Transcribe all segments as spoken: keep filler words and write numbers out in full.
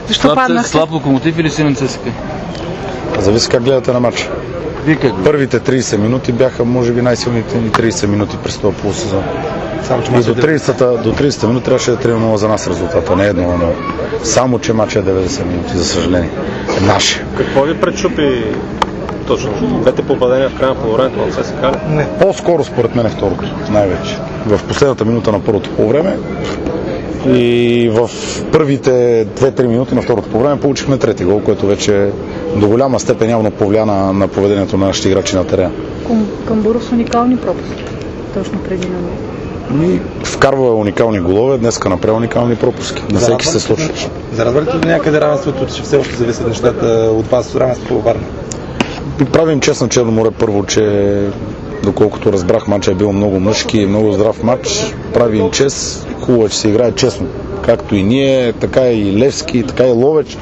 Защо слаб, паднахте? Слаб Локомотив или силен ЦСКА? Зависи как гледате на матча. Вие как? Първите трийсет минути бяха, може би, най-силните ни трийсет минути през този полусезон. И до трийсета, до трийсета минути трябваше да е три на нула за нас резултата, не едно на нула. Само, че матчът е деветдесет минути, за съжаление. Е наше. Какво ви пречупи точно? Двете попадения в края на полувремето на ЦСКА ли? Не, по-скоро според мен е второто, най-вече. В последната минута на първото полувреме и в първите две-три минути на второто полувреме получихме трети гол, което вече до голяма степен явно повлия на, на поведението на нашите играчи на терена. Камбуров с уникални пропуски, точно преди на И вкарва уникални голове, днеска направи уникални пропуски. На всеки се случва. Зарадвате ли някъде равенството, че все още зависят нещата от вас, равенството във Варна? Правим чест на Черно море първо, че доколкото разбрах, матчът е бил много мъжки, много здрав матч. Правим чест, хубаво, че се играе честно. Както и ние, така и Левски, така и Ловеч.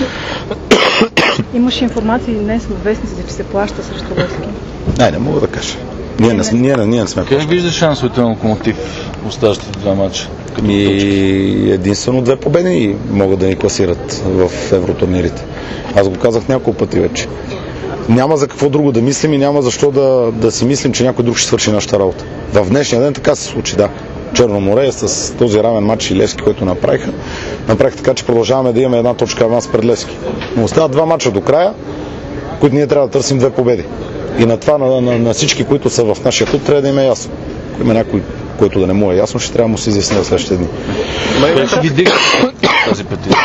Имаше информация днес в вестниците, че се плаща срещу Левски. Не, не мога да кажа. Ние не, не, ние, ние не сме плащали. Как виждаш шансовете на Локомотив в оставащите два матча? И единствено две победи могат да ни класират в евротурнирите. Аз го казах няколко пъти вече. Няма за какво друго да мислим и няма защо да, да си мислим, че някой друг ще свърши нашата работа. В днешния ден така се случи, да. Черно море с този равен матч и Левски, който направиха, направиха така, че продължаваме да имаме една точка аванс пред Левски. Но остават два матча до края, които ние трябва да търсим две победи. И на това, на, на, на всички, които са в нашия клуб, трябва да им е ясно. Ако има някой, който да не му е ясно, ще трябва да му се изясни в следващите дни. Кой ще ги дига тази петиция?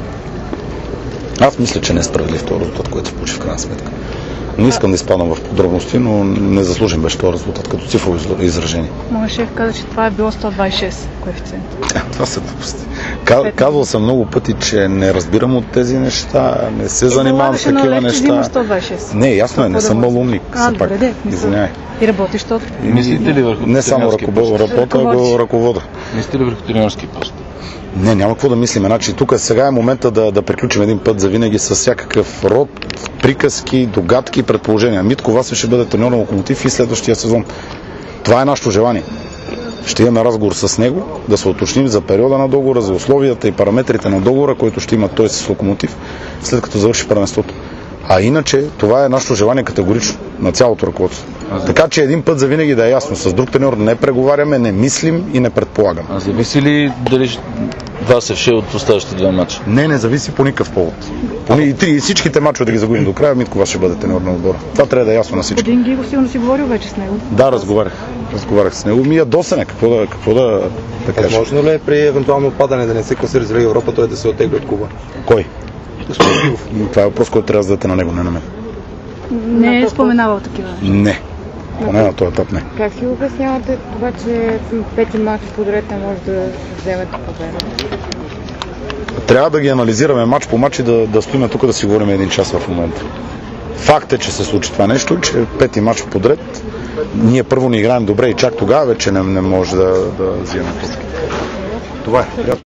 Аз мисля, че не е справедлив този резултат, който се получи в крайна сметка. Не искам да изпадам в подробности, но не заслужим беше този резултат като цифрово изражение. Моят шеф каза, че това е било сто двадесет и шест коефициент. Това са глупости. Казвал съм много пъти, че не разбирам от тези неща, не се занимавам с такива неща. сто двадесет и шест. Не, ясно е, не съм малумник. А, добре, де, извинявай. И работиш tot. Мислите ли върху не само работа, а го ръковода. Мислите ли върху тренерски пост? Не, няма какво да мислим. Значи, тук сега е момента да, да приключим един път за винаги с всякакъв род, приказки, догадки и предположения. Митко Васев ще бъде треньор на Локомотив и следващия сезон. Това е нашето желание. Ще имаме разговор с него, да се уточним за периода на договора, за условията и параметрите на договора, който ще има той с Локомотив, след като завърши първенството. А иначе, това е нашето желание категорично на цялото ръководство. Така че един път за винаги да е ясно. С друг треньор не преговаряме, не мислим и не предполагаме. А зависи ли дали Васев ще от оставащите два матча? Не, не зависи по никакъв повод. По ни, и, три, и всичките мачове да ги загубим до края, Митко Вас ще бъде треньор на отбора. Това трябва да е ясно на всички. Господин Гигов сигурно си говорил вече с него. Да, разговарях. Разговарях с него. Ми ядосане, какво да, какво да, да кажа. Възможно ли е при евентуално отпадане да не се класира за Лига Европа, той да се оттегли от клуба? Кой? Това е въпрос, който трябва да зададете на него, не на мен. Не е споменавал такива. Не. Поне на този етап не. Как си обяснявате това, че пети мач подред не може да вземете победа? Трябва да ги анализираме мач по мач и да, да стоим тук да си говорим един час в момента. Факт е, че се случи това нещо, че пети мач подред ние първо не играем добре и чак тогава вече не, не може да, да вземем. Това е.